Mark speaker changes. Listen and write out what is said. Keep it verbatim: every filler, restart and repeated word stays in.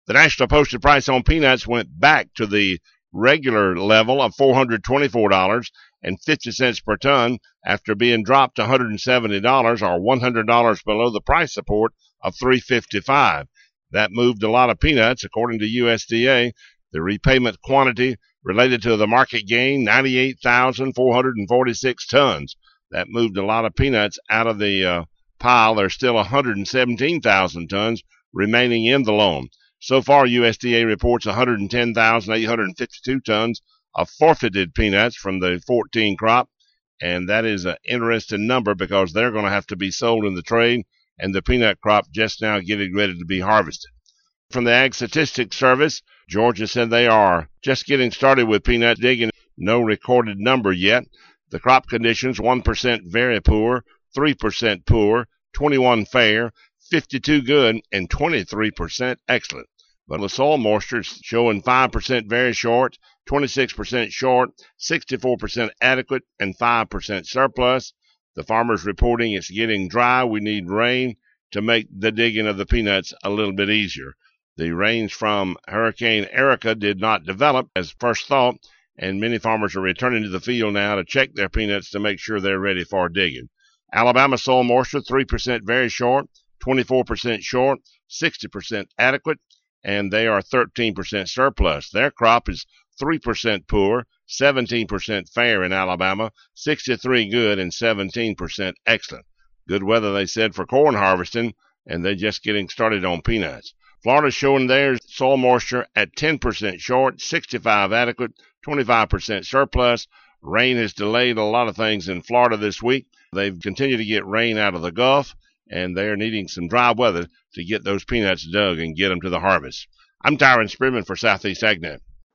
Speaker 1: The national posted price on peanuts went back to the regular level of four hundred twenty-four dollars and fifty cents per ton after being dropped to one hundred seventy dollars or one hundred dollars below the price support of three hundred fifty-five dollars. That moved a lot of peanuts, according to U S D A. The repayment quantity related to the market gain, ninety-eight thousand four hundred forty-six tons. That moved a lot of peanuts out of the uh, pile. There's still one hundred seventeen thousand tons remaining in the loan. So far, U S D A reports one hundred ten thousand eight hundred fifty-two tons of forfeited peanuts from the fourteen crop, and that is an interesting number because they're going to have to be sold in the trade, and the peanut crop just now getting ready to be harvested. From the Ag Statistics Service, Georgia said they are just getting started with peanut digging. No recorded number yet. The crop conditions, one percent very poor, three percent poor, twenty-one fair, fifty-two good, and twenty-three percent excellent. But the soil moisture is showing five percent very short, twenty-six percent short, sixty-four percent adequate, and five percent surplus. The farmers reporting it's getting dry. We need rain to make the digging of the peanuts a little bit easier. The rains from Hurricane Erica did not develop as first thought, and many farmers are returning to the field now to check their peanuts to make sure they're ready for digging. Alabama soil moisture, three percent very short, twenty-four percent short, sixty percent adequate, and they are thirteen percent surplus. Their crop is three percent poor, seventeen percent fair in Alabama, sixty-three good, and seventeen percent excellent. Good weather, they said, for corn harvesting, and they're just getting started on peanuts. Florida's showing their soil moisture at ten percent short, sixty-five adequate, twenty-five percent surplus. Rain has delayed a lot of things in Florida this week. They've continued to get rain out of the Gulf, and they're needing some dry weather to get those peanuts dug and get them to the harvest. I'm Tyron Spearman for Southeast AgNet.